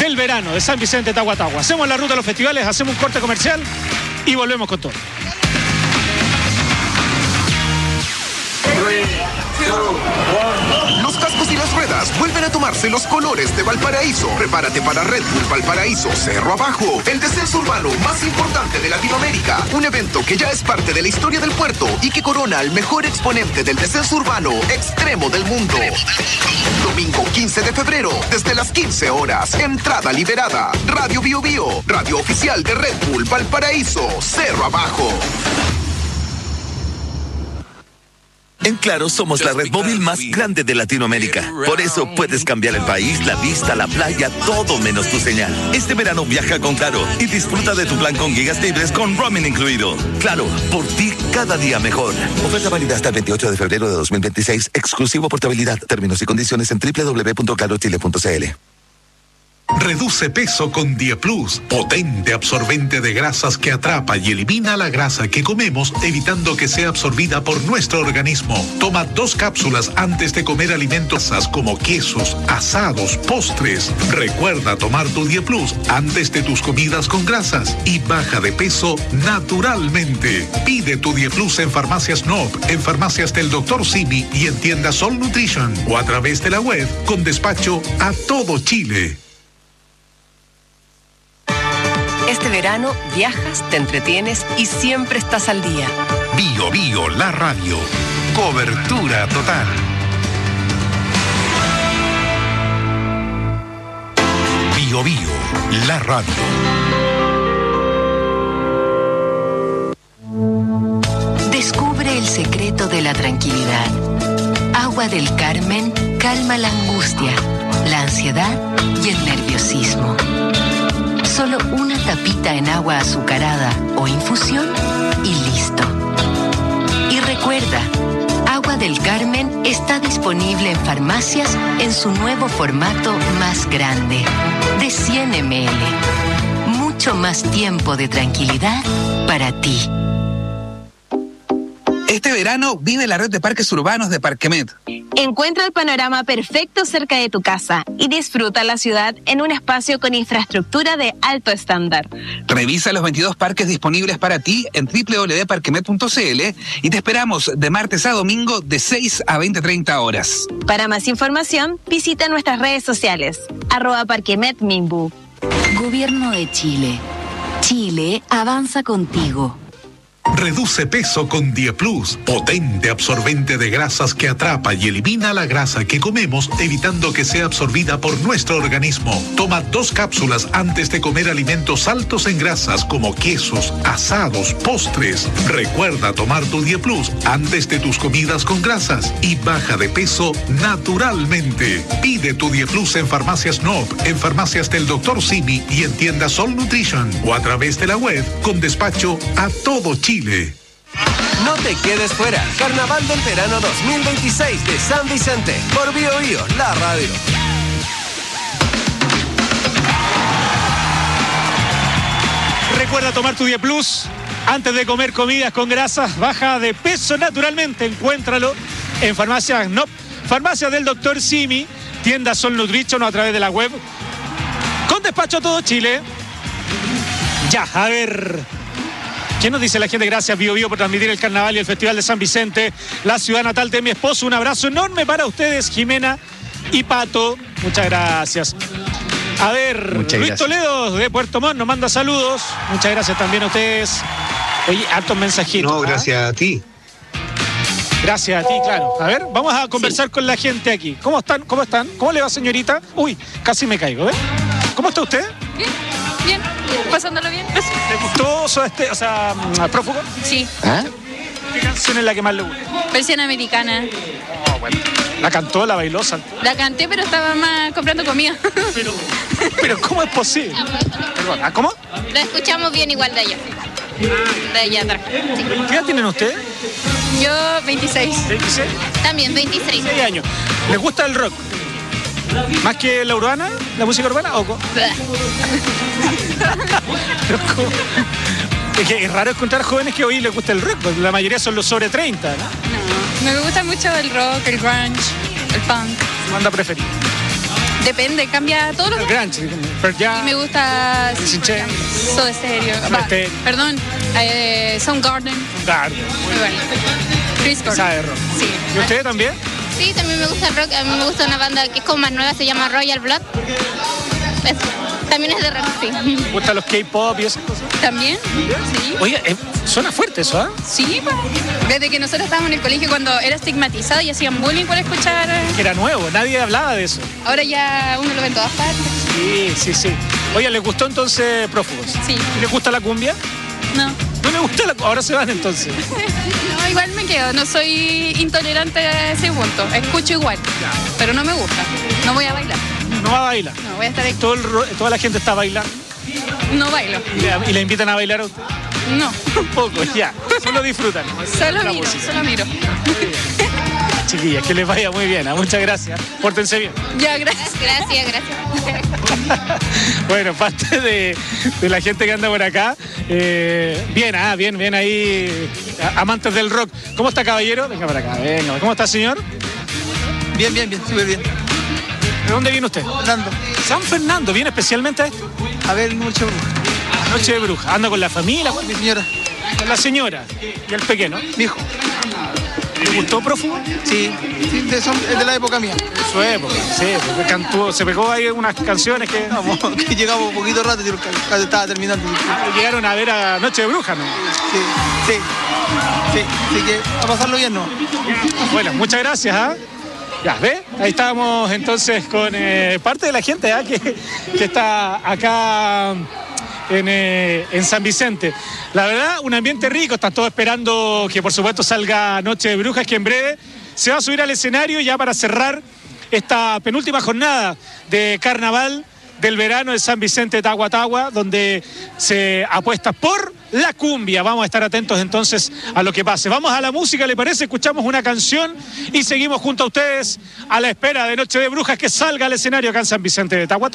del verano de San Vicente Tahuatahua. Hacemos la ruta a los festivales, hacemos un corte comercial y volvemos con todo. 3, 2, 1. Los cascos y las ruedas vuelven a tomarse los colores de Valparaíso. Prepárate para Red Bull Valparaíso Cerro Abajo, el descenso urbano más importante de Latinoamérica. Un evento que ya es parte de la historia del puerto y que corona al mejor exponente del descenso urbano extremo del mundo. Domingo 15 de febrero, desde las 15 horas. Entrada liberada. Radio Bio Bio, radio oficial de Red Bull Valparaíso Cerro Abajo. En Claro somos la red móvil más grande de Latinoamérica. Por eso puedes cambiar el país, la vista, la playa, todo menos tu señal. Este verano viaja con Claro y disfruta de tu plan con gigas libres con roaming incluido. Claro, por ti cada día mejor. Oferta válida hasta el 28 de febrero de 2026. Exclusivo portabilidad. Términos y condiciones en www.clarochile.cl. Reduce peso con Dieplus, potente absorbente de grasas que atrapa y elimina la grasa que comemos, evitando que sea absorbida por nuestro organismo. Toma 2 cápsulas antes de comer alimentos como quesos, asados, postres. Recuerda tomar tu Dieplus antes de tus comidas con grasas y baja de peso naturalmente. Pide tu Dieplus en farmacias NOP, en farmacias del Dr. Simi y en tiendas Sol Nutrition o a través de la web con despacho a todo Chile. Este verano viajas, te entretienes y siempre estás al día. Bio Bio, la radio. Cobertura total. Bio Bio, la radio. Descubre el secreto de la tranquilidad. Agua del Carmen calma la angustia, la ansiedad y el nerviosismo. Solo una tapita en agua azucarada o infusión y listo. Y recuerda, Agua del Carmen está disponible en farmacias en su nuevo formato más grande, de 100 ml. Mucho más tiempo de tranquilidad para ti. Este verano vive la red de parques urbanos de Parquemet. Encuentra el panorama perfecto cerca de tu casa y disfruta la ciudad en un espacio con infraestructura de alto estándar. Revisa los 22 parques disponibles para ti en www.parquemet.cl y te esperamos de martes a domingo de 6 a 20:30 horas. Para más información, visita nuestras redes sociales, @parquemetminbu. Gobierno de Chile. Chile avanza contigo. Reduce peso con Dieplus, potente absorbente de grasas que atrapa y elimina la grasa que comemos, evitando que sea absorbida por nuestro organismo. Toma 2 cápsulas antes de comer alimentos altos en grasas como quesos, asados, postres. Recuerda tomar tu Dieplus antes de tus comidas con grasas y baja de peso naturalmente. Pide tu Dieplus en farmacias NOP, en farmacias del Dr. Simi y en tiendas Sol Nutrition o a través de la web con despacho a todo Chile. No te quedes fuera. Carnaval del Verano 2026 de San Vicente. Por Bio Bio, la radio. Recuerda tomar tu Dieplus antes de comer comidas con grasas. Baja de peso naturalmente. Encuéntralo en farmacias NOP, farmacias del Dr. Simi, tiendas Sol Nutrition o a través de la web. Con despacho a todo Chile. Ya, a ver. ¿Qué nos dice la gente? Gracias, Bio Bio, por transmitir el carnaval y el Festival de San Vicente, la ciudad natal de mi esposo. Un abrazo enorme para ustedes, Jimena y Pato. Muchas gracias. A ver, Luis Toledo de Puerto Montt nos manda saludos. Muchas gracias también a ustedes. Oye, hartos mensajitos. No, gracias a ti. Gracias a ti, claro. A ver, vamos a conversar con la gente aquí. ¿Cómo están? ¿Cómo están? ¿Cómo le va, señorita? Uy, casi me caigo, ¿eh? ¿Cómo está usted? Bien, bien. Pasándolo bien. ¿Le gustó Prófugo? Sí. ¿Ah? ¿Qué canción es la que más le gusta? Versión americana. Oh, bueno. ¿La cantó, la bailó, saltó? La canté, pero estaba más comprando comida. Pero ¿cómo es posible? Perdón, ¿cómo? La escuchamos bien igual de allá. De allá atrás. Sí. ¿Qué edad tienen ustedes? Yo 26. ¿26? También 26. 6 años. ¿Les gusta el rock? ¿Más que la urbana? ¿La música urbana? ¿O es raro encontrar jóvenes que hoy les gusta el rock, porque la mayoría son los sobre 30, ¿no? No, me gusta mucho el rock, el grunge, el punk. ¿Su banda preferida? Depende, cambia todo lo que... Grunge, pero ya... Y me gusta... Alice in Chains. Soda Stereo. Perdón, Soundgarden. Muy bueno. Chris Cornell. Sabe rock. Sí. ¿Y usted también? Sí, también me gusta el rock. A mí me gusta una banda que es como más nueva, se llama Royal Blood. También es de rock, sí. ¿Me gustan los K-pop y esas cosas? ¿También? Sí. Oye, suena fuerte eso, ¿ah? Sí, pues. Desde que nosotros estábamos en el colegio cuando era estigmatizado y hacían bullying por escuchar... Era nuevo, nadie hablaba de eso. Ahora ya uno lo ve en todas partes. Sí. Oye, ¿les gustó entonces Prófugos? Sí. ¿Y les gusta la cumbia? No. ¿No les gusta la cumbia? Ahora se van entonces. No, igual me quedo. No soy intolerante a ese punto. Escucho igual. Pero no me gusta. No voy a bailar. ¿No va a bailar? No, voy a estar aquí. ¿Toda la gente está bailando? No bailo. ¿Y le invitan a bailar a usted? No. Un poco, ya. Solo disfrutan. Solo miro. Chiquillas, que les vaya muy bien. Muchas gracias. Pórtense bien. Ya, gracias. Gracias. Bueno, parte de la gente que anda por acá. Bien ahí. Amantes del rock. ¿Cómo está, caballero? Venga para acá, venga. ¿Cómo está, señor? Bien, súper bien. ¿De dónde viene usted? Fernando. San Fernando, ¿viene especialmente a esto? A ver, Noche de Bruja. Noche de Bruja. ¿Anda con la familia? Mi señora. Con la señora. ¿Y el pequeño? Mi hijo. ¿Le gustó Prófugo? Sí, es de la época mía. De su época, sí. Se pegó ahí unas canciones que... que llegamos un poquito rato y estaba terminando. Llegaron a ver a Noche de Bruja, ¿no? Sí. Así que a pasarlo bien, ¿no? Bueno, muchas gracias, ¿ah? Ya, ¿ve? Ahí estábamos entonces con parte de la gente que está acá en San Vicente. La verdad, un ambiente rico, están todos esperando que por supuesto salga Noche de Brujas, que en breve se va a subir al escenario ya para cerrar esta penúltima jornada de carnaval del verano de San Vicente de Tagua, donde se apuesta por la cumbia. Vamos a estar atentos entonces a lo que pase. Vamos a la música, ¿le parece? Escuchamos una canción y seguimos junto a ustedes a la espera de Noche de Brujas que salga al escenario acá en San Vicente de Tagua.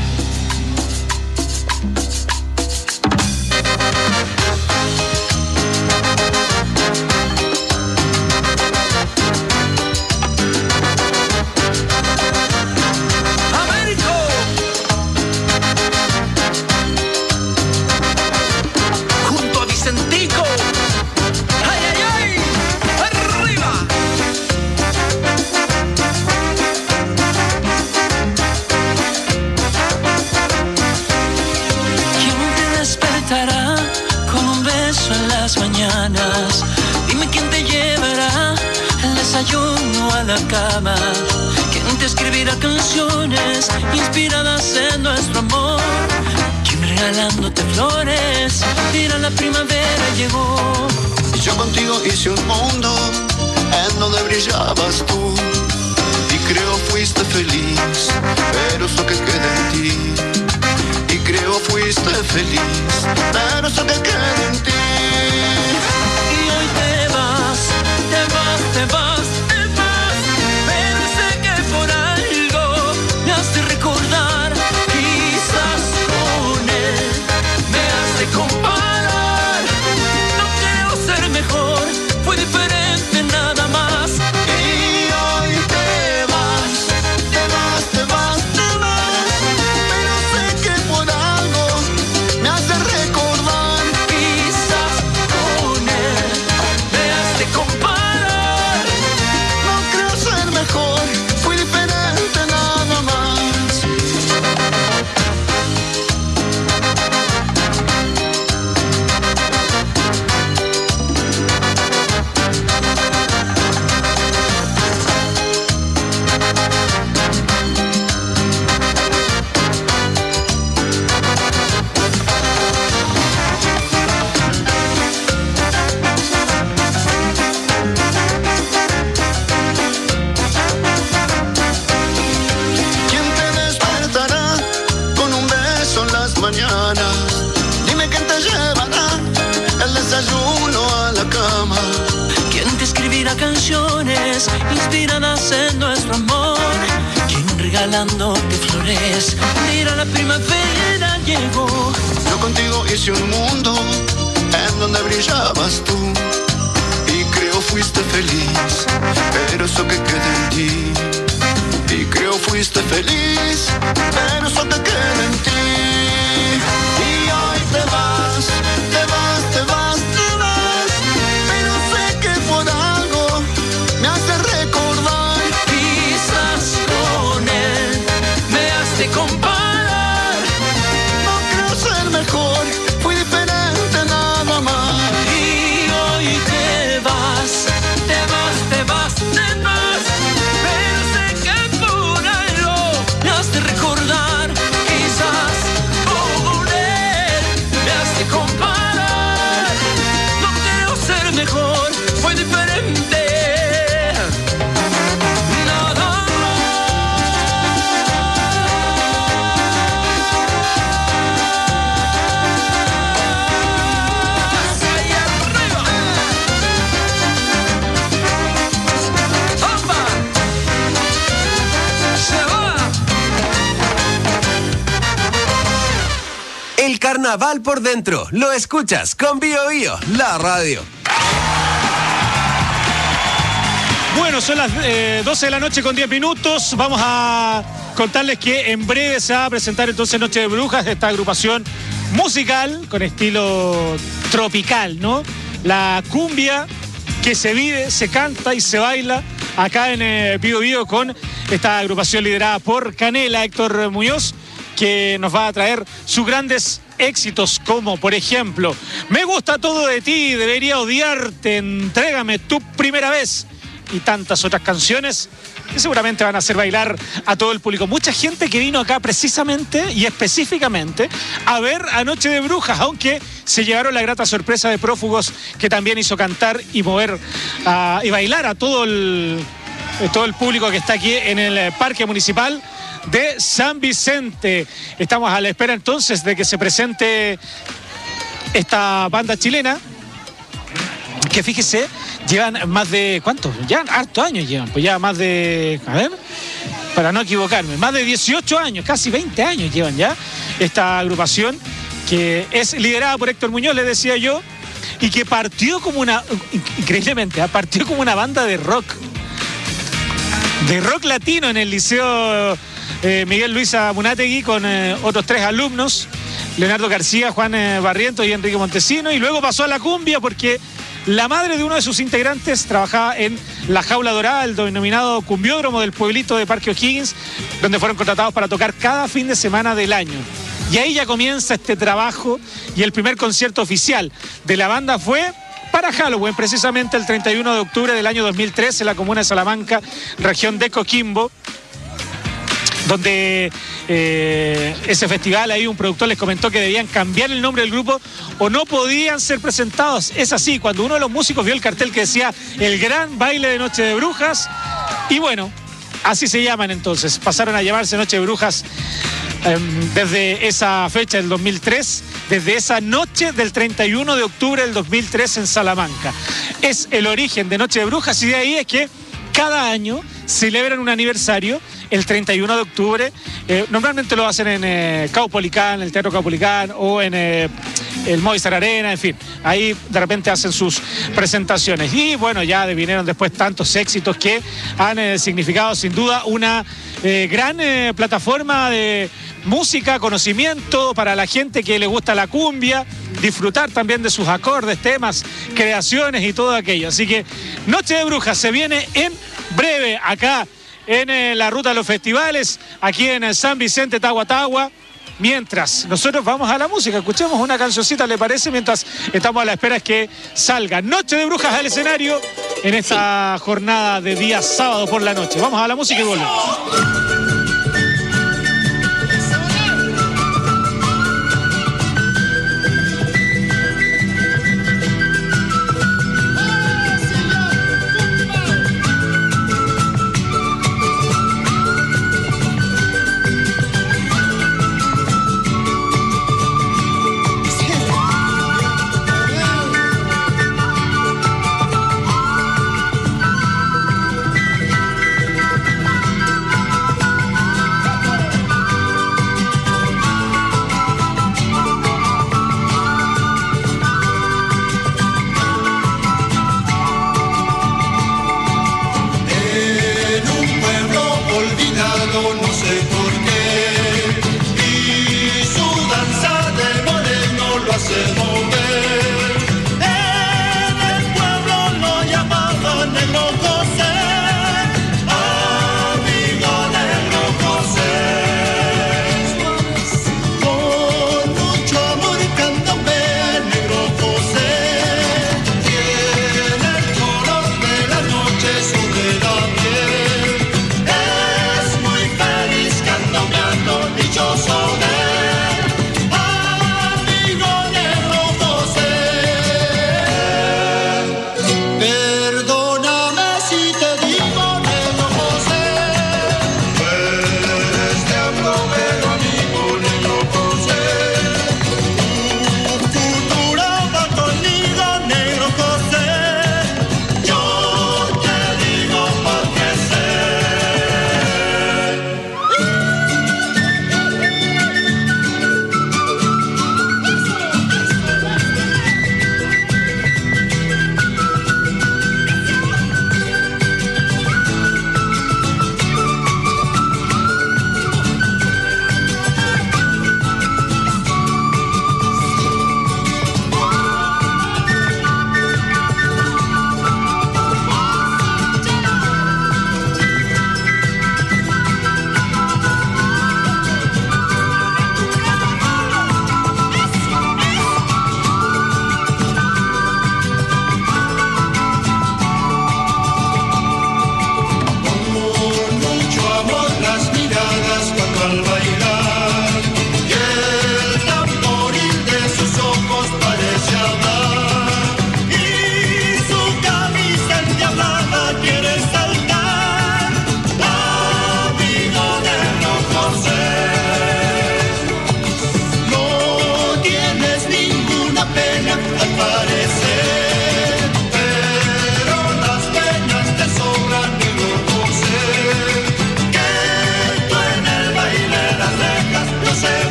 Dime quién te llevará el desayuno a la cama, quién te escribirá canciones inspiradas en nuestro amor, quién regalándote flores dirá la primavera llegó. Y yo contigo hice un mundo en donde brillabas tú, y creo fuiste feliz, pero eso que queda en ti. Y creo fuiste feliz, pero eso que queda en ti. Y hoy te vas, pero sé que por algo me hace recordar. Quizás con él me hace comparar. No creo ser mejor, fue diferente nada más. Y hoy te vas, pero sé que por algo me hace recordar. Quizás con él me hace comparar. No creo ser mejor, fui diferente nada más. ¿Quién te despertará con un beso en las mañanas? Dime quién te llevará el desayuno a la cama. ¿Quién te escribirá canciones inspiradas en nuestro amor? ¿Quién regalándote flores dirá la primavera llegó? Yo contigo hice un mundo en donde brillabas tú, y creo fuiste feliz, pero eso que queda en ti. Y creo fuiste feliz, pero eso te queda en ti. Y hoy te vas, te vas, te vas, te vas, pero sé que por algo me hace recordar. Quizás con él me has de comparar. No creo ser mejor, fui diferente nada más. Y hoy te vas, te vas, te vas, te vas, pero sé que por algo me has de recordar. Quizás con él me has de comparar. No creo ser mejor, fue diferente. Nada más. Ahí arriba. ¡Opa! Se va. El carnaval por dentro. Lo escuchas con Bio Bio, la radio. Bueno, son las 12 de la noche con 10 minutos. Vamos a contarles que en breve se va a presentar entonces Noche de Brujas, esta agrupación musical con estilo tropical, ¿no? La cumbia que se vive, se canta y se baila acá en Bio Bio con esta agrupación liderada por Canela, Héctor Muñoz, que nos va a traer sus grandes éxitos como, por ejemplo, Me gusta todo de ti, Debería odiarte, Entrégame tu primera vez y tantas otras canciones que seguramente van a hacer bailar a todo el público. Mucha gente que vino acá precisamente y específicamente a ver a Noche de Brujas, aunque se llevaron la grata sorpresa de Prófugos, que también hizo cantar y mover y bailar a todo el público que está aquí en el Parque Municipal de San Vicente. Estamos a la espera entonces de que se presente esta banda chilena, que fíjese, llevan más de, ¿cuántos? Ya hartos años llevan, pues ya más de, a ver, para no equivocarme, más de 18 años, casi 20 años llevan ya esta agrupación, que es liderada por Héctor Muñoz, les decía yo, y que partió como una, increíblemente, partió como una banda de rock latino en el Liceo Miguel Luisa Munátegui con otros 3 alumnos, Leonardo García, Juan Barrientos y Enrique Montesino, y luego pasó a la cumbia porque la madre de uno de sus integrantes trabajaba en La Jaula Dorada, el denominado cumbiódromo del pueblito de Parque O'Higgins, donde fueron contratados para tocar cada fin de semana del año. Y ahí ya comienza este trabajo, y el primer concierto oficial de la banda fue para Halloween, precisamente el 31 de octubre del año 2013, en la comuna de Salamanca, región de Coquimbo, donde ese festival, ahí un productor les comentó que debían cambiar el nombre del grupo o no podían ser presentados. Es así, cuando uno de los músicos vio el cartel que decía El Gran Baile de Noche de Brujas, y bueno, así se llaman entonces, pasaron a llamarse Noche de Brujas desde esa fecha del 2003, desde esa noche del 31 de octubre del 2003 en Salamanca. Es el origen de Noche de Brujas, y de ahí es que cada año celebran un aniversario el 31 de octubre. Normalmente lo hacen en Caupolicán, el Teatro Caupolicán, o en el Movistar Arena, en fin. Ahí de repente hacen sus presentaciones. Y bueno, ya vinieron después tantos éxitos que han significado sin duda una gran plataforma de música, conocimiento para la gente que le gusta la cumbia, disfrutar también de sus acordes, temas, creaciones y todo aquello. Así que Noche de Brujas se viene en breve acá en la ruta de los festivales, aquí en San Vicente, Tagua. Mientras nosotros vamos a la música, escuchemos una cancioncita, ¿le parece? Mientras estamos a la espera que salga Noche de Brujas al escenario en esta jornada de día sábado por la noche. Vamos a la música y volvemos.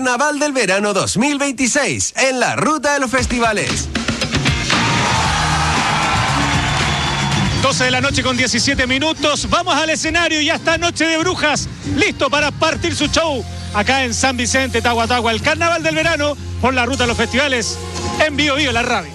Carnaval del Verano 2026 en la Ruta de los Festivales. 12 de la noche con 17 minutos. Vamos al escenario. Ya está Noche de Brujas, listo para partir su show acá en San Vicente, Tahuatahua. El Carnaval del Verano por la Ruta de los Festivales en Bio Bio, la radio.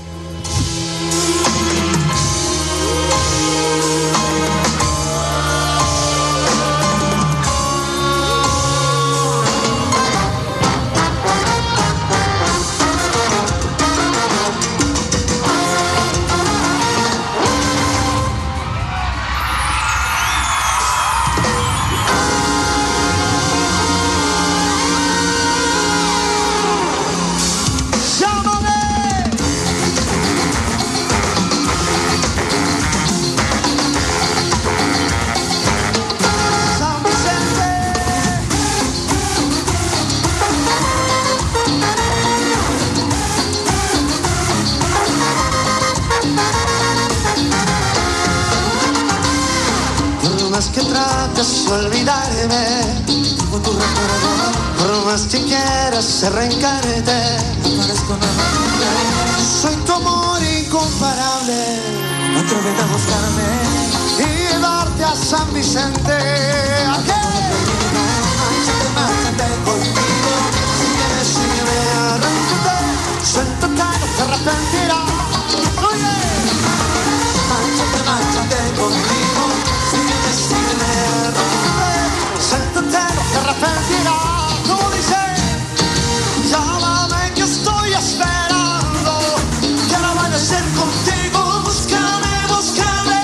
Olvidarme, con tu recuerdo, por más que quieras arrancarte, soy tu amor incomparable. Atrévete a buscarme y llevarte a San Vicente. ¿A qué? Márchate conmigo, sígueme, arráncate, suéltate, no te arrepentirás. Oye, márchate conmigo, sígueme, siéntate, no te arrepentirás. Como dice, llámame que estoy esperando. Quiero amanecer contigo, búscame, búscame.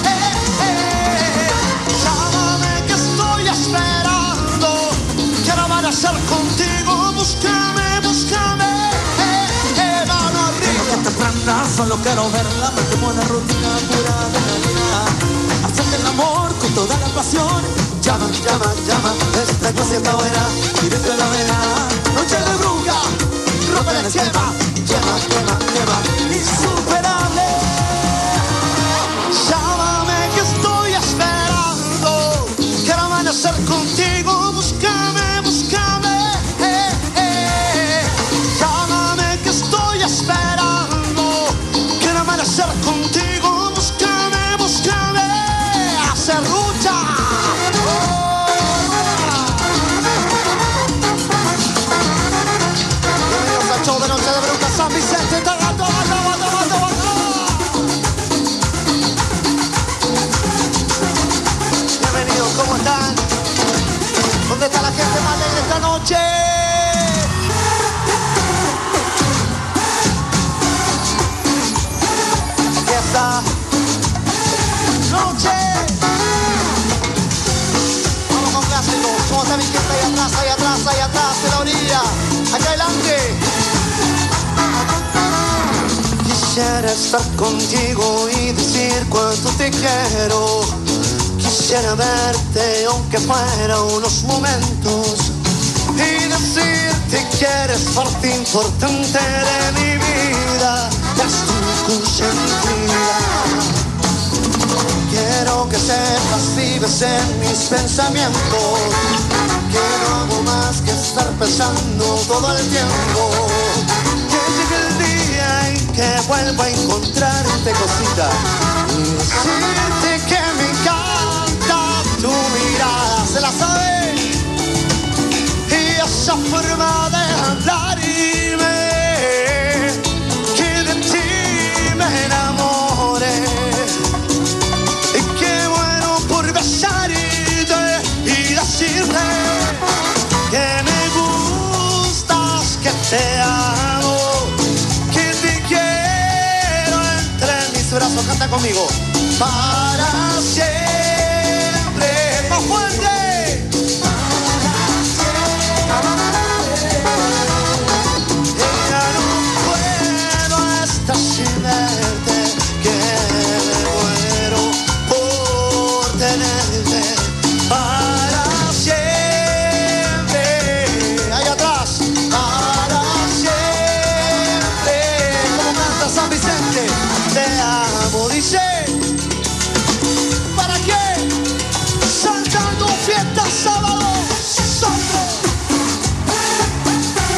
Llámame que estoy esperando. Quiero amanecer contigo, búscame, búscame. Mano arriba. Que te prenda, solo quiero verla. Me quemo en la rutina pura de la vida. Hacerte el amor con toda la pasión. Llama, llama, llama, esta cosita buena, directo en la vena. Noche de bruja, rompe el esquema. Llama, llama, llama, insuperable. Llámame que estoy esperando. Quiero amanecer contigo, búscame, búscame. Llámame que estoy esperando. Quiero amanecer contigo, búscame, búscame. Hacer rucha. Show de Noche de Brujas, San Vicente, Tahuatahua. Bienvenidos, ¿cómo están? ¿Dónde está la gente más alegre esta noche? Aquí está Noche. Vamos con clásicos. ¿Cómo está mi gente? Ahí atrás, ahí atrás, ahí atrás, de la orilla. Acá adelante. Quisiera estar contigo y decir cuánto te quiero. Quisiera verte aunque fuera unos momentos y decirte que eres parte importante de mi vida. Es tu consentida. Quiero que sepas, vives en mis pensamientos. Que no hago más que estar pensando todo el tiempo. Que llegue el día en que vuelva a encontrarte, cosita, y decirte que me encanta tu mirada. ¿Se la sabe? Y esa forma de hablarme, que de ti me enamoré. Y qué bueno por besarte y decirte que me gustas, que te amo, que te quiero entre mis brazos. Canta conmigo. Para siempre. ¡Más fuerte! Ya no puedo estar sin verte, que me muero por tenerte. Para siempre. Ahí atrás. Para siempre. ¿Cómo canta San Vicente? Te amo, dice. ¿Para qué? Saltando fiesta sábado. Santo.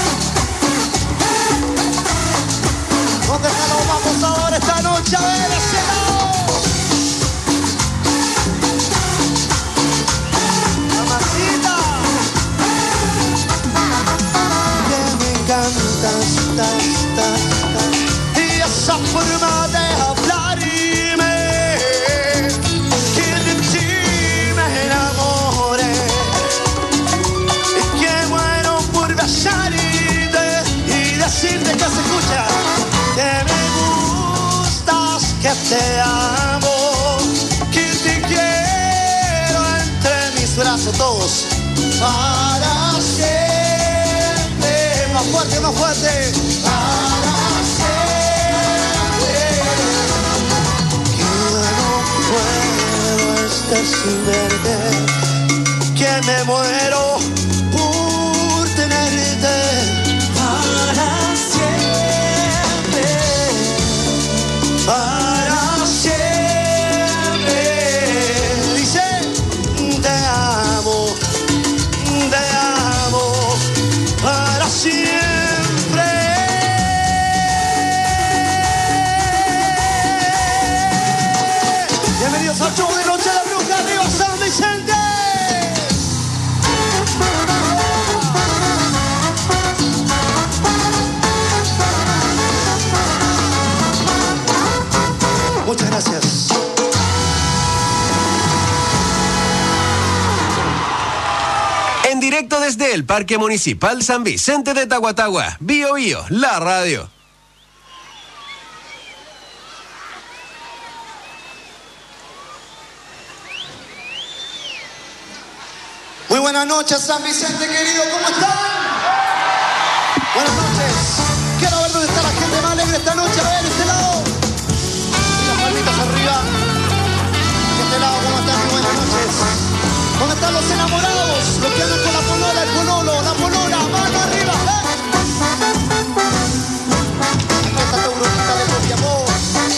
vamos para siempre. Más fuerte, más fuerte. Para siempre. Que no puedo estar sin verte, que me muero por tenerte. Para siempre. Para siempre. Dice, te amo para siempre. Bienvenidos al show de Noche de la Bruja, arriba San Vicente. Muchas gracias. En directo desde el Parque Municipal San Vicente de Tahuatahua, Bio Bio, la radio. Muy buenas noches, San Vicente querido, ¿cómo están? Buenas noches. Quiero ver dónde está la gente más alegre esta noche. A ver, este lado. Las palmitas arriba. Este lado, ¿cómo están? Muy buenas noches. ¿Dónde están los enamorados? Los que andan con la polola, el pololo, la polola, mano arriba. Aquí está tu brujita de Copiapó.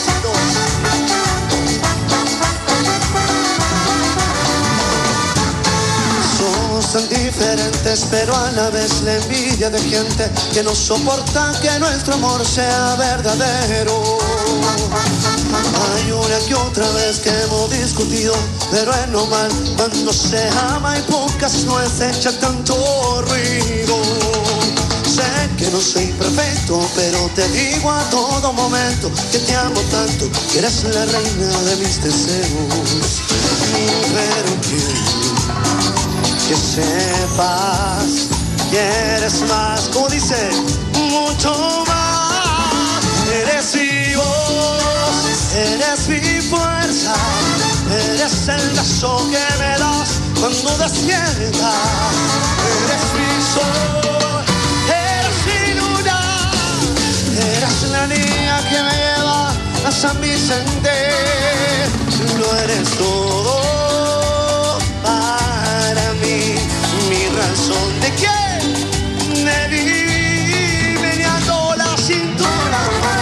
Somos tan diferentes, pero a la vez la envidia de gente que no soporta que nuestro amor sea verdadero. Hay una que otra vez que hemos discutido, pero es normal cuando se ama y pocas nueces echan tanto ruido. Sé que no soy perfecto, pero te digo a todo momento que te amo tanto, que eres la reina de mis deseos. Pero que sepas que eres más, como dice, mucho más. Eres mi voz, eres mi fuerza, eres el beso que me das cuando despiertas. Eres mi sol, eres mi luna, eres la niña que me lleva a San Vicente. Lo eres todo para mí, mi razón de que me viví meneando la cintura.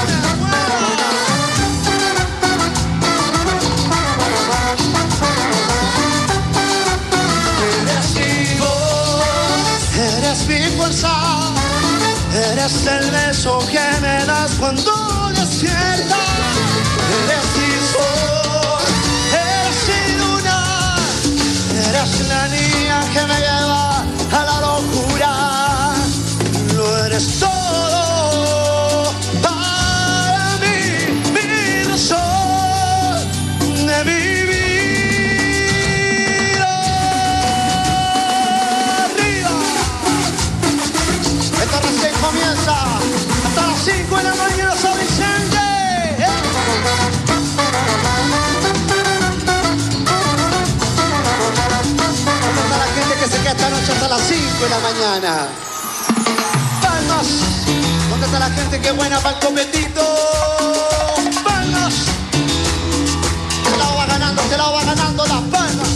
Eres mi voz, eres mi fuerza, eres el beso que me das cuando despiertas. Eres mi sol, eres mi luna, eres la niña que me lleva a la locura. Lo eres todo para mí, mi razón de vivir. Arriba. Esta recién comienza hasta las 5 de la mañana, San Vicente. La gente que se queda esta noche hasta las 5 de la mañana. Palmas. ¿Dónde está la gente que es buena para el copetito? Palmas. Este lado va ganando las palmas.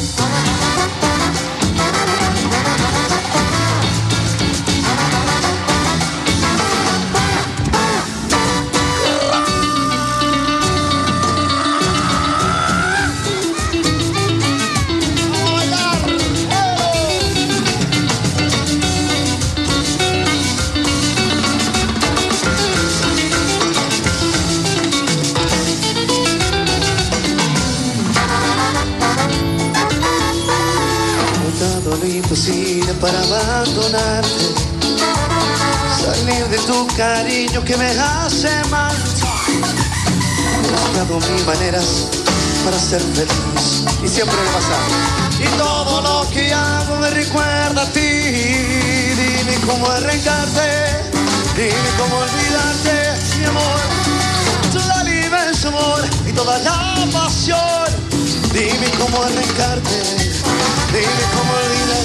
Lo imposible para abandonarte, salir de tu cariño que me hace mal. He buscado mil maneras para ser feliz y siempre me pasa. Y todo lo que hago me recuerda a ti. Dime cómo arrancarte, dime cómo olvidarte, mi amor. Toda la inmenso amor y toda la pasión. Dime cómo arrancarte, Dime cómo olvidar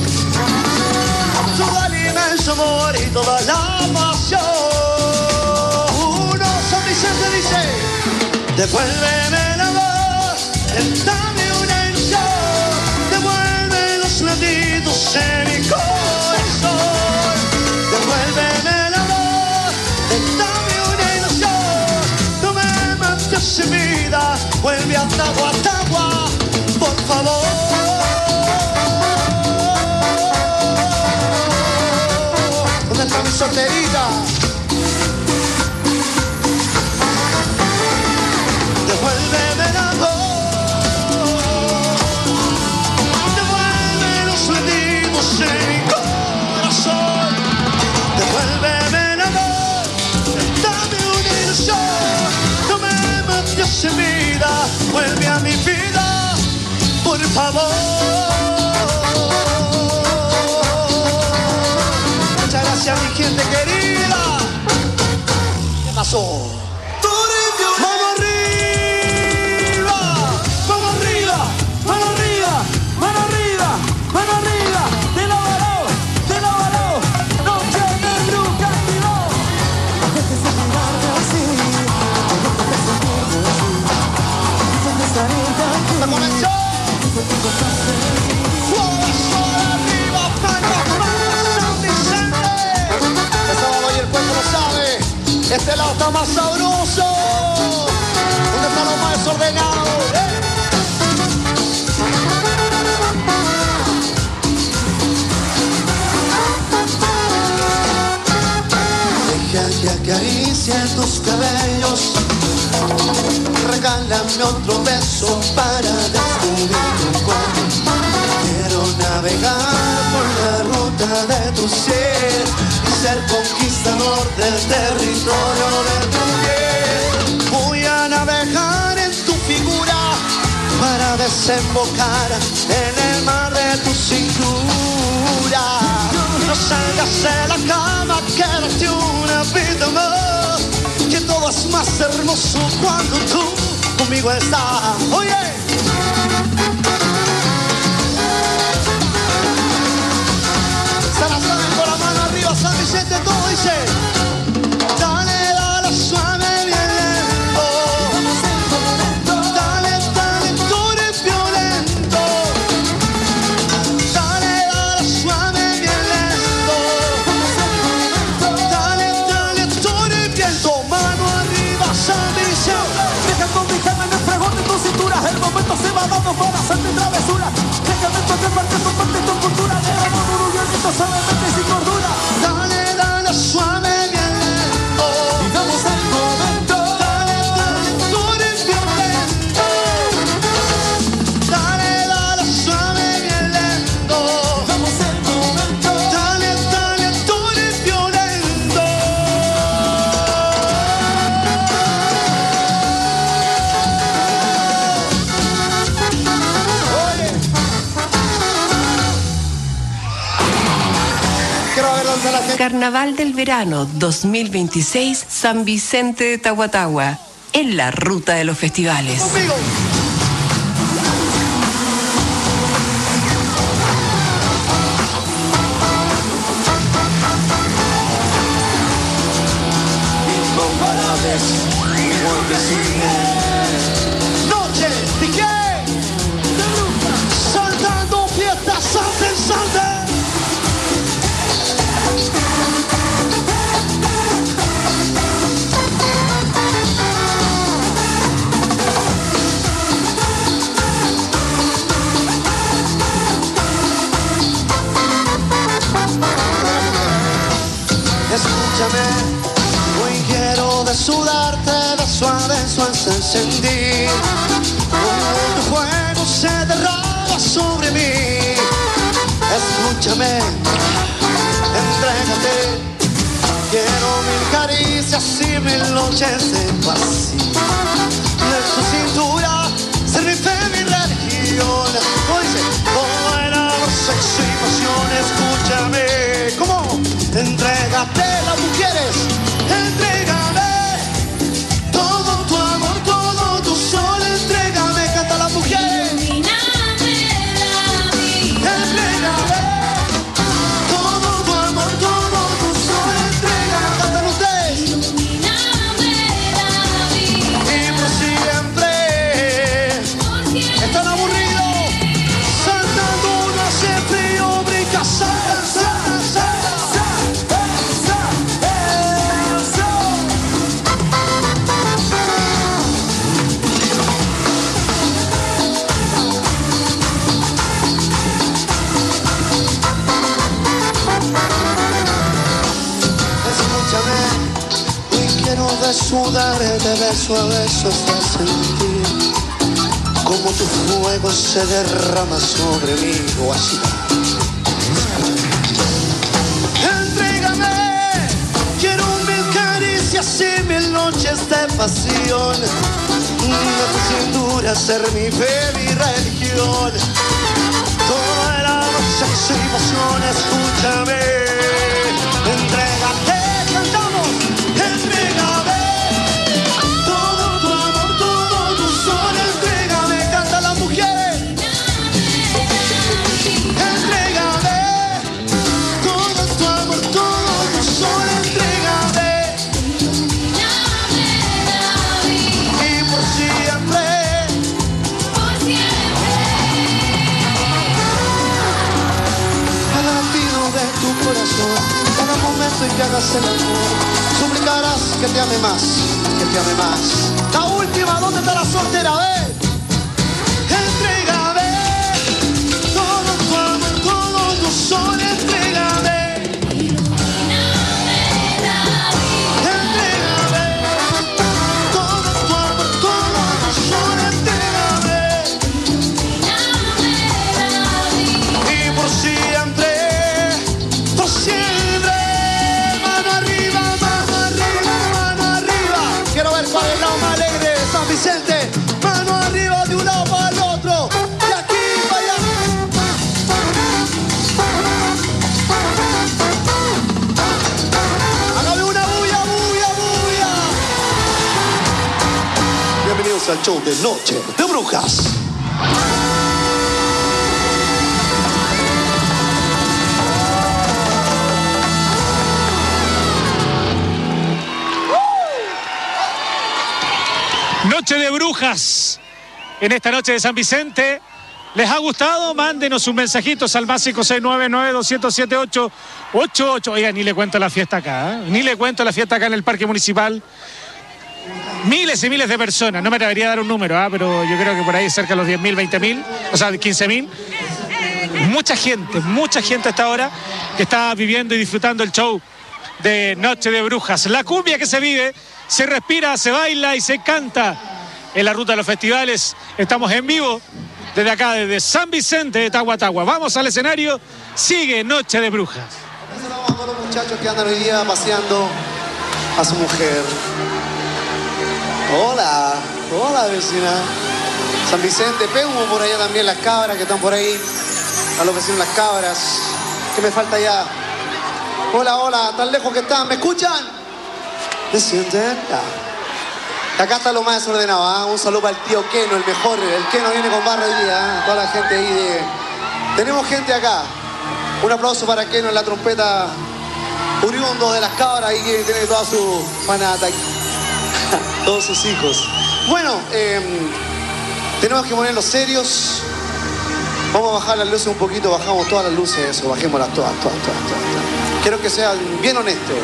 todo el inmenso amor y toda la pasión. Uno, San Vicente dice, devuélveme la voz, dame una ilusión, devuelve los latidos en mi corazón. Devuélveme la voz, dame una ilusión, no me mates en vida, vuelve a Tagua, Tagua, por favor. ¿Dónde está mi solterita? Devuélveme la voz, devuelve los latidos en mi corazón. Devuélveme la voz, dame una ilusión, no me mates en vida, vuelve a mi vida, por favor. Muchas gracias, mi gente querida. ¿Qué pasó? ¡Vamos arriba! ¡Vamos arriba! ¡Mano arriba! ¡Mano arriba! ¡Mano arriba! ¡De la baló! ¡De la baló! ¡Noche de Bruca activó! Déjese mirarme así, ¡la conexión! ¡Fuego arriba! ¡San Vicente! El sábado y el cuerpo lo sabe. Este lado está más sabroso. ¿Dónde está lo más desordenado? Deja que acaricie tus cabellos. Regálame otro beso para descubrir tu cuerpo. Quiero navegar por la ruta de tu ser y ser conquistador del territorio de tu piel. Voy a navegar en tu figura para desembocar en el mar de tu cintura. No salgas de la cama, quédate una vida más, que todo es más hermoso cuando tú conmigo estás. Oye, se la saben con la mano arriba, San Vicente, todo dice. Dale, dale, suave, bien lento. Dale, dale, tú eres violento. Dale, dale, suave, bien lento. Dale, dale, tú eres viento. Mano arriba, San Vicente. Deja confijarme en el fregón de tu cintura. El momento se va dando para hacerte travesura. Déjame tocar parte tu cultura. De amor, orgullo, suavemente y sin cordura. Dale, dale, suave, bien lento. Y damos el momento. Dale, dale, tú eres violento. Dale, dale, suave, bien lento. Damos el momento. Dale, dale, tú eres violento. Oye, quiero ver dónde la gente. Carnaval del Verano 2026, San Vicente de Tahuatahua, en la ruta de los festivales. Conmigo. Incomparables, igual que cine. Noche, DJ, saltando fiestas pensantes. Escúchame, hoy quiero desnudarte de suave en su encendir. Como tu fuego se derrama sobre mí. Escúchame, entrégate. Quiero mil caricias y mil noches de pasión. De tu cintura ser mi fe, mi religión. Oye, todo el amor, sexo y pasión. Escúchame, ¿cómo? Entrégate, las mujeres, entrégame todo tu amor, todo tu sol, entrégame, canta la mujer. Ilumíname la vida. de sudar, de beso a beso hasta sentir como tu fuego se derrama sobre mí o así. Entrégame, quiero mil caricias y mil noches de pasión. De tu cintura ser mi fe, mi religión. Toda el amor, sexo y emoción, escúchame. Entrégate, cantamos, entrégame. Todo tu amor, todo tu sol, entrégame. Canta las mujeres. Entrégame. Todo tu amor, todo tu sol, entrégame. Y por siempre. Cada latido de tu corazón, cada momento en que hagas el amor, suplicarás que te ame más, que te ame más. La última, ¿dónde está la soltera? Ve. Entrégame todo tu amor, todo tu sol, entrégame. Entrégame todo tu amor, todo tu sol, entrégame. Y por siempre, por siempre. Mano arriba, mano arriba, mano arriba. Quiero ver cuál es el lado más alegre de San Vicente. Mano arriba de un lado para el otro. De aquí para allá. Hágame una bulla, bulla, bulla. Bienvenidos al show de Noche de Brujas. Noche de Brujas. En esta noche de San Vicente. ¿Les ha gustado? Mándenos sus mensajitos al más 569-207-888. Oiga, ni le cuento la fiesta acá, ¿eh? Ni le cuento la fiesta acá en el Parque Municipal. Miles y miles de personas. No me atrevería a dar un número, ¿eh? Pero yo creo que por ahí cerca de los 10.000, 20.000, o sea, 15.000. Mucha gente hasta ahora que está viviendo y disfrutando el show de Noche de Brujas. La cumbia que se vive, se respira, se baila y se canta en la ruta de los festivales. Estamos en vivo desde acá, desde San Vicente de Tahuatahua. Vamos al escenario, sigue Noche de Brujas. Saludamos a todos los muchachos que andan hoy día paseando a su mujer. Hola, hola vecina. San Vicente, Peumo por allá también, las cabras que están por ahí. A los vecinos las cabras. ¿Qué me falta ya? Hola, hola, tan lejos que están, ¿me escuchan? ¿Me sienten? Ya. Acá está lo más desordenado, ¿eh? Un saludo para el tío Keno, el mejor. El Keno viene con barra hoy día, ¿eh? Toda la gente ahí de... Tenemos gente acá. Un aplauso para Keno en la trompeta oriundo de las cabras, ahí que tiene toda su fanata, todos sus hijos. Bueno, tenemos que ponerlos serios. Vamos a bajar las luces un poquito, bajamos todas las luces, eso, bajémoslas todas. Quiero que sean bien honestos.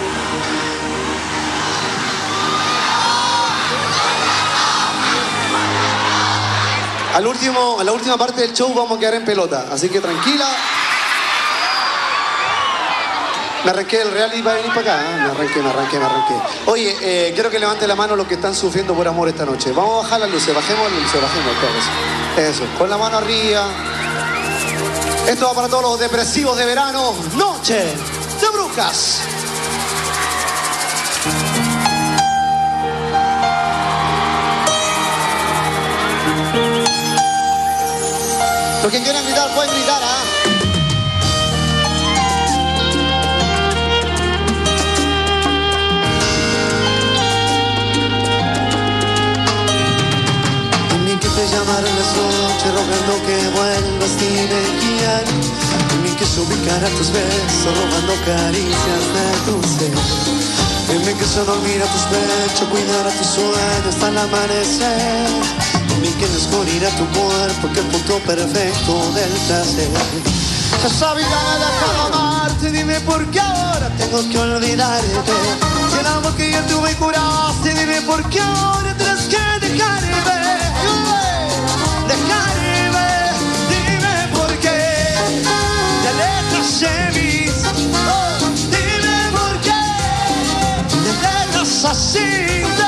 A la última parte del show vamos a quedar en pelota, así que tranquila. Me arranqué del reality para venir para acá, ¿eh? Me arranqué. Oye, quiero que levante la mano los que están sufriendo por amor esta noche. Vamos a bajar las luces, bajemos las luces, eso, con la mano arriba. Esto va para todos los depresivos de verano. Noche de Brujas. Los que quieran gritar pueden gritar, ¿ah? Llamar en las noches rogando que vuelvas y me guían. Dime que se ubicará tus besos robando caricias de tu ser. Dime que se dormirá tus pechos, cuidará tus sueños hasta el amanecer. Dime que descubrirá tu cuerpo, que el punto perfecto del placer. Esa vida me ha dejado amarte, dime por qué ahora tengo que olvidarte. Si el amor que yo tuve curaste, dime por qué ahora tienes que dejarme. Dejarme, dime por qué te alejas de mí. Oh, dime por qué te alejas así.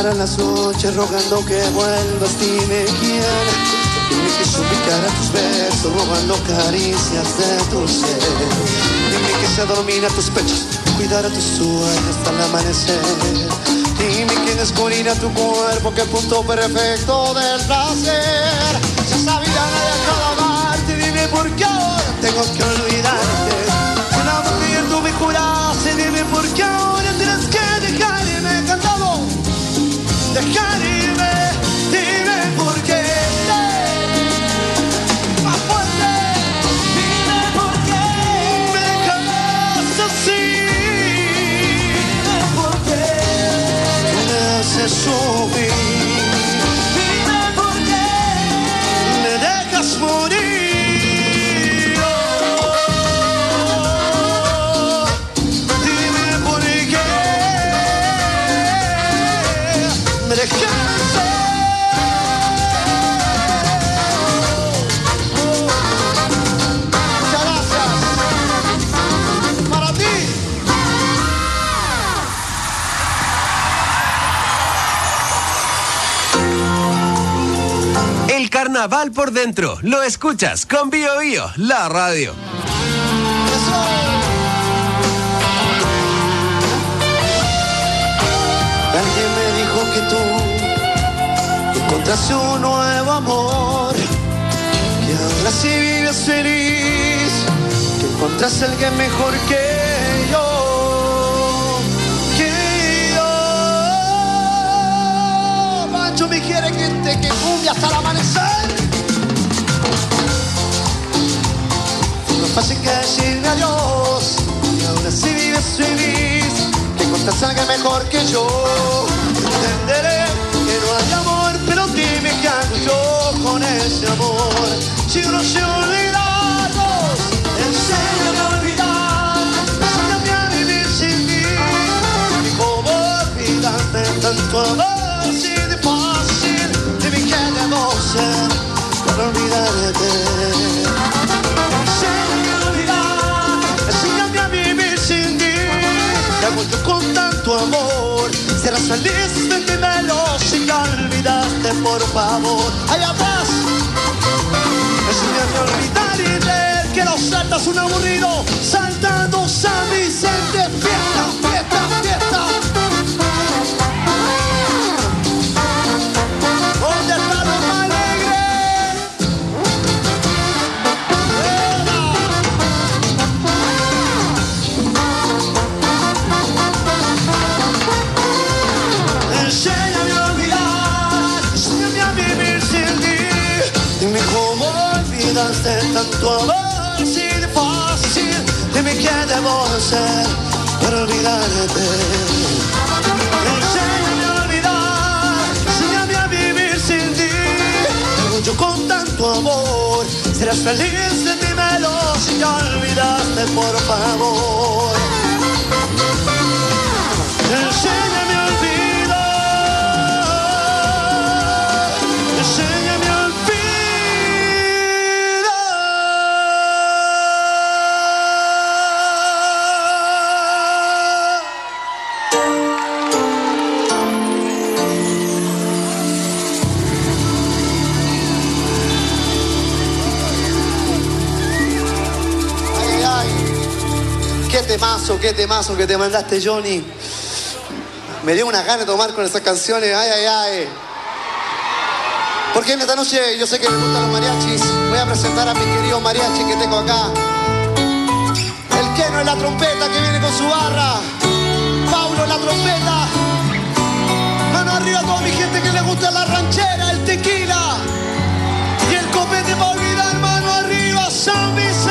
pasan las noches rogando que vuelvas, dime quién. Dime que suplicará tus besos, robando caricias de tu ser. Dime que se domina tus pechos, cuidará tus sueños hasta el amanecer. Dime que descubrirá tu cuerpo, que punto perfecto del placer. Si esa vida me ha dejado amarte, dime por qué ahora tengo que olvidarte. Si la mujer tú me juraste, dime por qué ahora tienes que dejarme cantado. Dejarme, dime por qué. Más fuerte, dime por qué me dejas así. Dime por qué tú me haces sufrir. Dime por qué me dejas morir. Carnaval por dentro, lo escuchas con Bio Bio, la radio. Alguien me dijo que tú encontraste un nuevo amor, que ahora sí vives feliz, que encontraste a alguien mejor que yo. Pancho me quiere que cumbia hasta el amanecer. No es fácil que decirme adiós, y ahora sí vives feliz, que encontraste a alguien mejor que yo. Entenderé que no hay amor, pero dime qué hago yo con ese amor. Si no sé olvidarnos, enséñame a olvidar, enséñame a vivir sin ti. Y cómo olvidarte tanto amor. Para olvidarte, enséñame a olvidar, enséñame a vivir sin ti. ¿Qué hago yo con tanto amor? Serás feliz, véndemelo si ya olvidaste, por favor. Allá atrás, enséñame a olvidar y ver que no saltas un aburrido, saltando San Vicente, fiesta, fiesta, fiesta. De tanto amor, así de fácil, dime qué debo hacer para olvidarte. Enséñame a olvidar, enséñame a vivir sin ti. Pero yo con tanto amor, serás feliz, dímelo si ya olvidaste, por favor. Enséñame a olvidar, enséñame a olvidar. Qué temazo que te mandaste, Johnny. Me dio una gana de tomar con esas canciones. Ay, ay, ay. Porque en esta noche yo sé que les gustan los mariachis. Voy a presentar a mis queridos mariachis que tengo acá. El Keno en la trompeta que viene con su barra. Paulo en la trompeta. Mano arriba a toda mi gente que le gusta la ranchera, el tequila y el copete para olvidar. Mano arriba, San Vicente.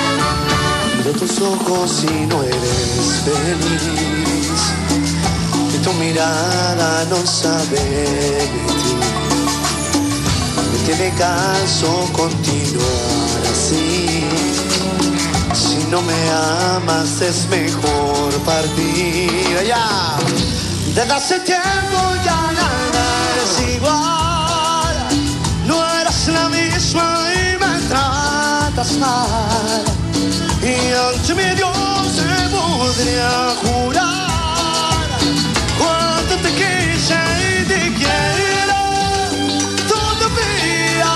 Ojos si no eres feliz, tu mirada no sabe de ti. Me tiene caso continuar así. Si no me amas es mejor partir. Allá. Desde hace tiempo ya nada es igual. No eres la misma y me tratas mal. Y ante mi Dios se podría jurar cuánto te quise y te quiero todavía.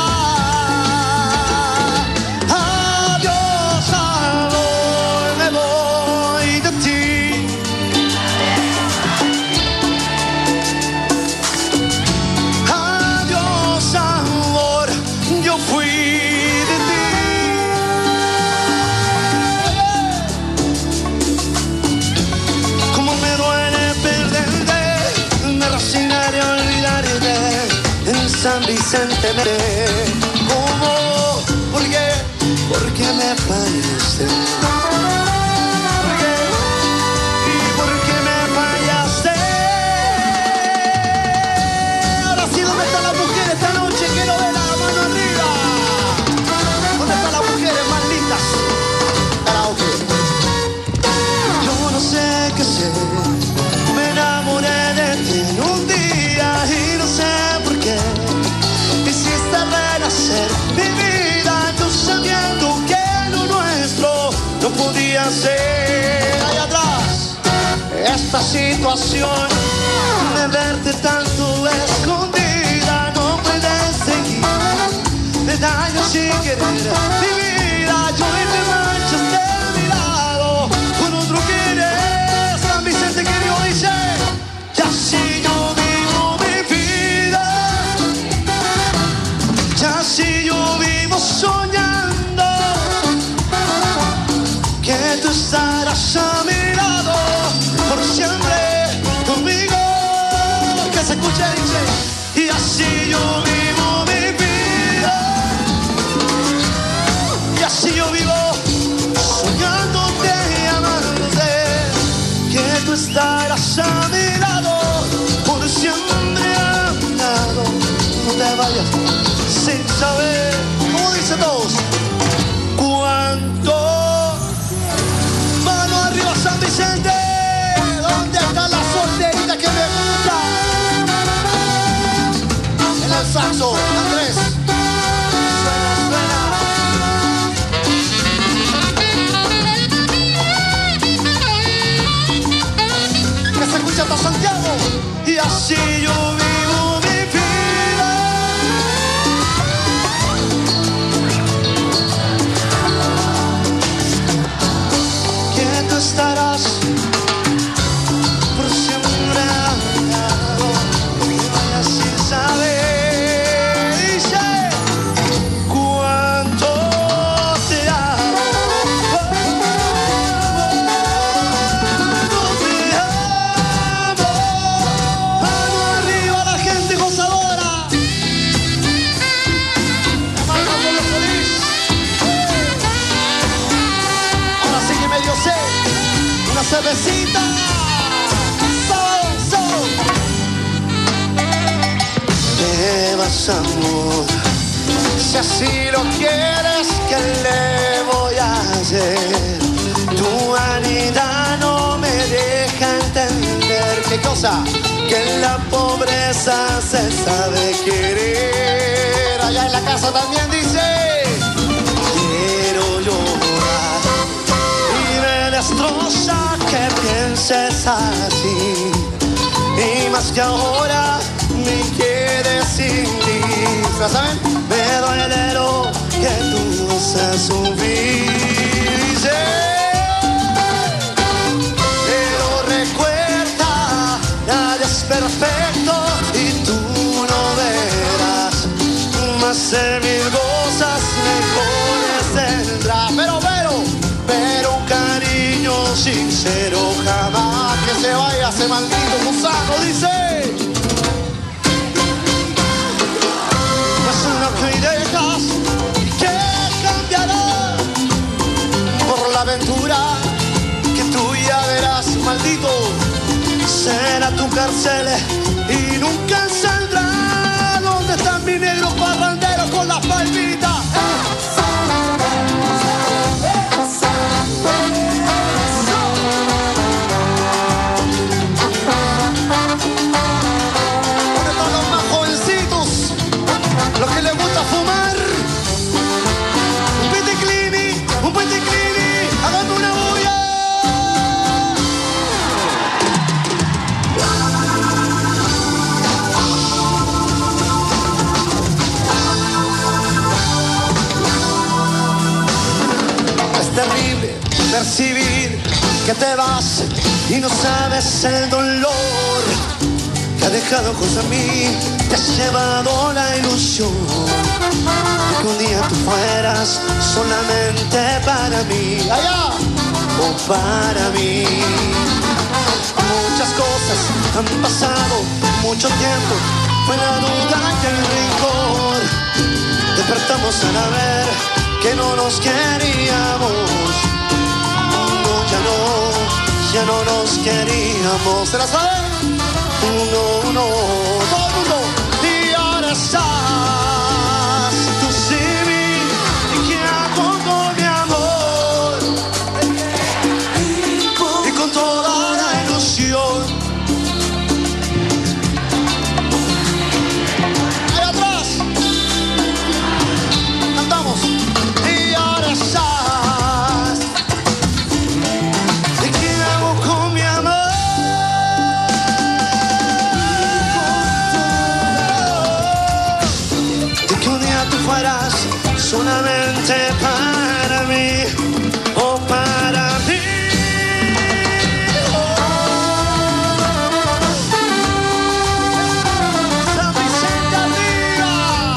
Adiós, amor, me voy de ti. Adiós, amor, yo fui de ti. Como me duele perderte, me resignaría a olvidarte. En San Vicente me ¿cómo? ¿Por qué? Porque me fallaste. ¿Por qué? ¿Y por qué me fallaste? Ahora sí, ¿dónde están las mujeres esta noche? Quiero ver la mano arriba. ¿Dónde están las mujeres malditas? Karaoke. Yo no sé qué sé. Me enamoré de ti en un día y no sé por qué. Hiciste renacer mi vida, yo sabiendo que lo nuestro no podía ser. Ahí atrás, esta situación de verte tanto escondida no puedes seguir. Te daño sin querer mi vida, yo y te manchas de mi lado. Con otro quieres, San Vicente querido dice, y así yo vivo mi vida. Y así yo vivo soñando que tú estarás a mi lado por siempre conmigo. Que se escuche dice, y así yo vivo mi vida. Y así yo vivo soñándote y amándote, que tú estarás a mi lado por siempre a mi lado. No te vayas sin saber, como dicen todos, cuánto. Mano arriba San Vicente, ¿dónde está la solterita que me gusta? En el saxo, Andrés. Suena, suena. Que se escucha hasta Santiago. Y así yo vivo mi vida. Que tú estarás por siempre a mi lado, que vayas sin saber. Dice cuánto te amo. Te amo. Mano arriba la gente gozadora. Mano con los feliz. Ahora sí que medio sé. Una cervecita. Te vas, amor. Si así lo quieres, ¿qué le voy a hacer? Tu vanidad no me deja entender. ¿Qué cosa? Que en la pobreza se sabe querer. Allá en la casa también dice, quiero llorar. Y me destroza que pienses así. Y más que ahora me quedé sin ti. ¿Ya saben? Me duele lo que tú vas a sufrir. Dice, pero recuerda, nadie es perfecto y tú no verás. Más de mil cosas mejores tendrá. Pero un cariño sincero jamás que se vaya ese maldito gusano. Dice, pues lo que dejas que cambiará por la aventura que tú ya verás, maldito. será tu cárcel y nunca saldrá. ¿Dónde están mis negros parranderos con las palmitas? ¿Dónde están los más jovencitos? Los que les gusta fumar. Un piticlini, hagamos una bulla. Es terrible percibir que te vas y no sabes el dolor que ha dejado contra mí. Te has llevado la ilusión de que un día tú fueras solamente para mí. Allá o para mí. Muchas cosas han pasado, mucho tiempo, fue la duda y el rencor. Despertamos a ver que no nos queríamos. No, ya no nos queríamos. ¿Se la saben? No, todo el mundo. Y ahora estás tú sin mí. ¿Y qué hago con mi amor? Y con toda la ilusión. Ahí atrás. Cantamos. Y ahora estás. ¿Y qué hago con mi amor? Fueras solamente para mí o para mí. San Vicente arriba.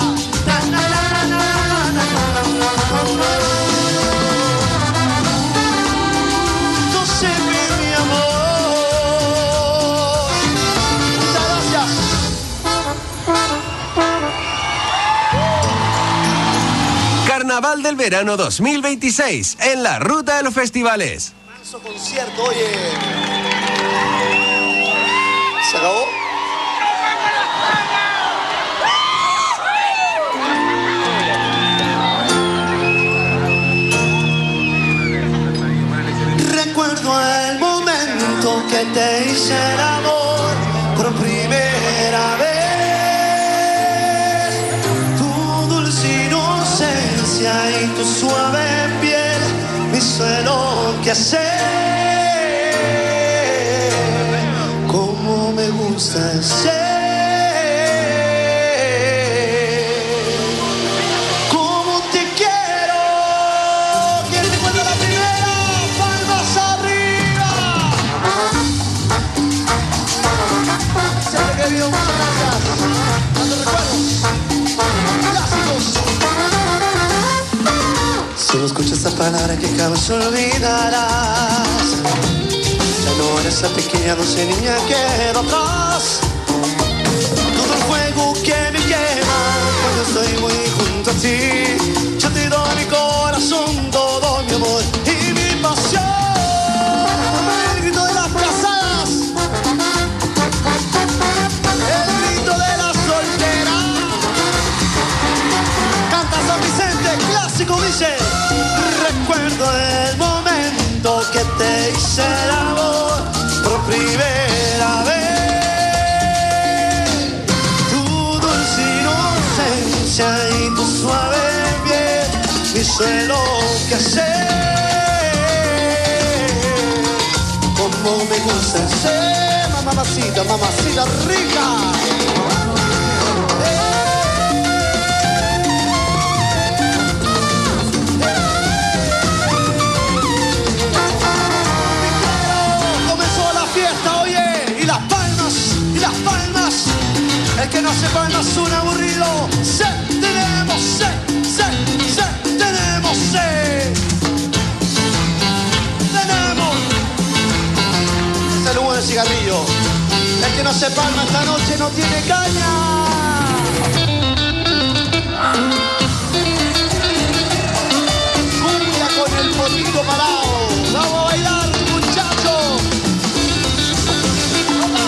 Tú siempre mi amor. Muchas gracias. Carnaval del Verano 2026 en la ruta de los festivales. Manso concierto, oye. ¿Se acabó? Recuerdo el momento que te hice el amor por primera vez. Y tu suave piel me hizo enloquecer. Como me gusta ser. Como te quiero. ¿Quién te cuenta la primera? Palmas arriba. Siempre querido, muchas gracias. Tanto recuerdos. Clásicos. Solo escucha esta palabra que jamás olvidarás. Ya no eres esa pequeña dulce niña que quedó atrás. Todo el fuego que me quema cuando estoy muy junto a ti. Yo te doy mi corazón, todo mi amor y mi pasión. El grito de las casadas, el grito de la soltera. Canta San Vicente, clásico dice. Recuerdo el momento que te hice el amor por primera vez. Tu dulce inocencia y tu suave piel me hizo enloquecer. Como me gusta ser, mamacita, mamacita rica. El que no hace palmas es un aburrido. Tenemos el humo del cigarrillo. El que no se palma esta noche no tiene caña. Cumbia con el potito parado. Vamos a bailar, muchachos.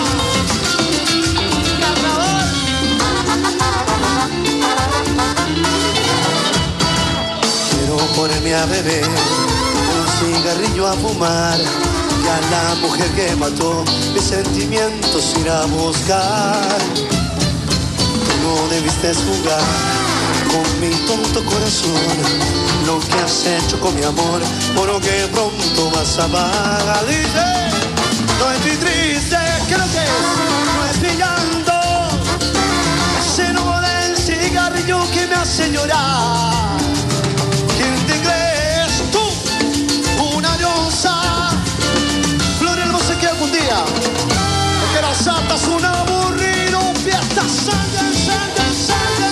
Invitarme a beber, un cigarrillo a fumar, y a la mujer que mató mis sentimientos ir a buscar. Tú no debiste jugar con mi tonto corazón, lo que has hecho con mi amor, por lo que pronto vas a pagar. Dice, no estoy triste, creo que no estoy llanto, ese humo del cigarrillo que me hace llorar. ¿Quién te crees tú? Una diosa, flor hermosa que algún día, porque las atas un aburrido, fiesta, sangre, sangre, sangre.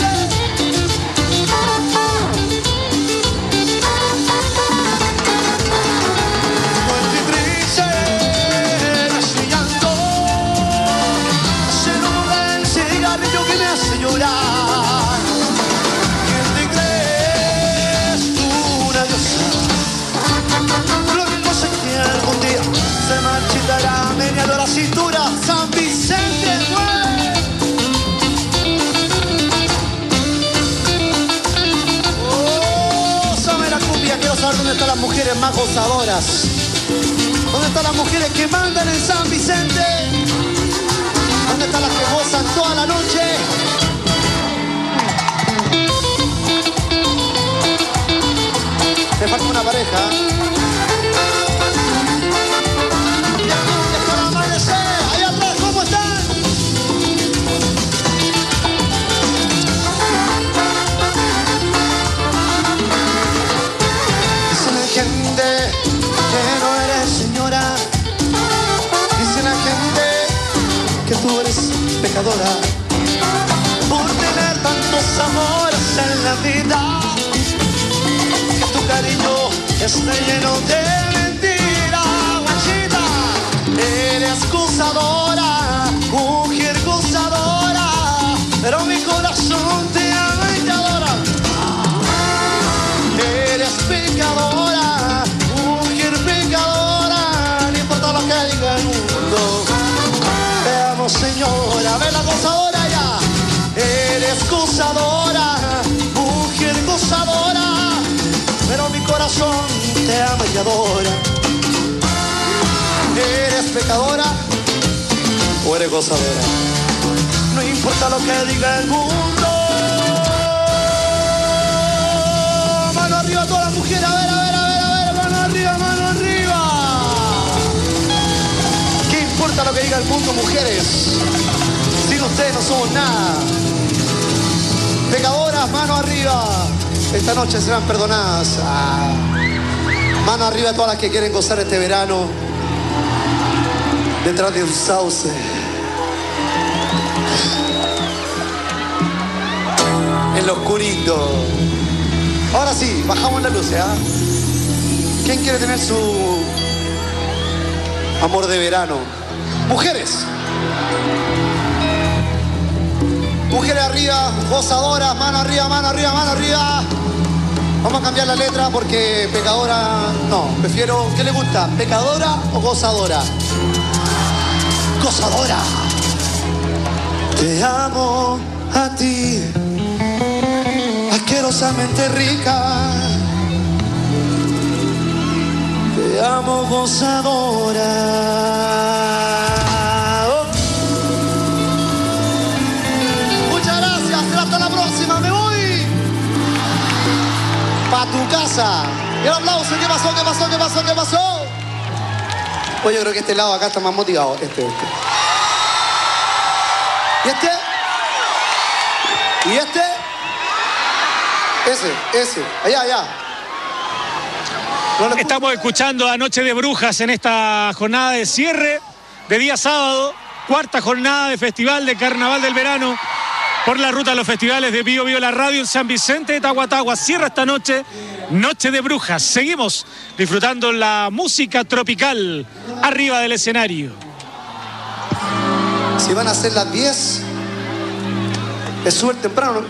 Llorar. ¿Quién te crees tú? Una diosa, flor hermosa que algún día se marchitará meneando la cintura. San Vicente muere. Oh, sabe la cumbia, quiero saber dónde están las mujeres más gozadoras, dónde están las mujeres que mandan en San Vicente, dónde están las que gozan toda la noche. Me falta una pareja. Es para amanecer. Allá atrás, ¿cómo están? Dice la gente que no eres señora. Dice la gente que tú eres pecadora por tener tantos amores en la vida. Cariño está lleno de mentira, guachita. Eres gozadora, mujer gozadora, pero mi corazón te ama y te adora. Eres pecadora, mujer pecadora, no importa lo que diga el mundo. Te amo, señora, ve la gozadora ya. Eres gozadora, mujer gozadora, pero mi corazón te ama y adora. ¿Eres pecadora o eres gozadora? No importa lo que diga el mundo. Mano arriba todas las mujeres, a ver, a ver, a ver, a ver, mano arriba, mano arriba. ¿Qué importa lo que diga el mundo, mujeres? Sin ustedes no somos nada. Pecadoras, mano arriba. Esta noche serán perdonadas. Mano arriba a todas las que quieren gozar este verano detrás de un sauce. En lo oscurito. Ahora sí, bajamos la luz, ¿ah? ¿Quién quiere tener su amor de verano? Mujeres. Mujeres arriba, gozadoras, mano arriba, mano arriba, mano arriba. Vamos a cambiar la letra porque pecadora, no, prefiero, ¿qué le gusta? ¿Pecadora o gozadora? Gozadora. Te amo a ti, asquerosamente rica. Te amo, gozadora. Hasta la próxima, me voy pa' tu casa. Y el aplauso, ¿qué pasó? ¿Qué pasó? ¿Qué pasó? ¿Qué pasó? Pues yo creo que este lado acá está más motivado. Este. ¿Y este? ¿Y este? Ese. Allá. No estamos escuchando a Noche de Brujas en esta jornada de cierre de día sábado, cuarta jornada de Festival de Carnaval del Verano por la ruta de los festivales de Bío Bío la Radio en San Vicente de Tahuatahua. Cierra esta noche, Noche de Brujas. Seguimos disfrutando la música tropical arriba del escenario. Si van a ser las 10, es súper temprano, ¿no?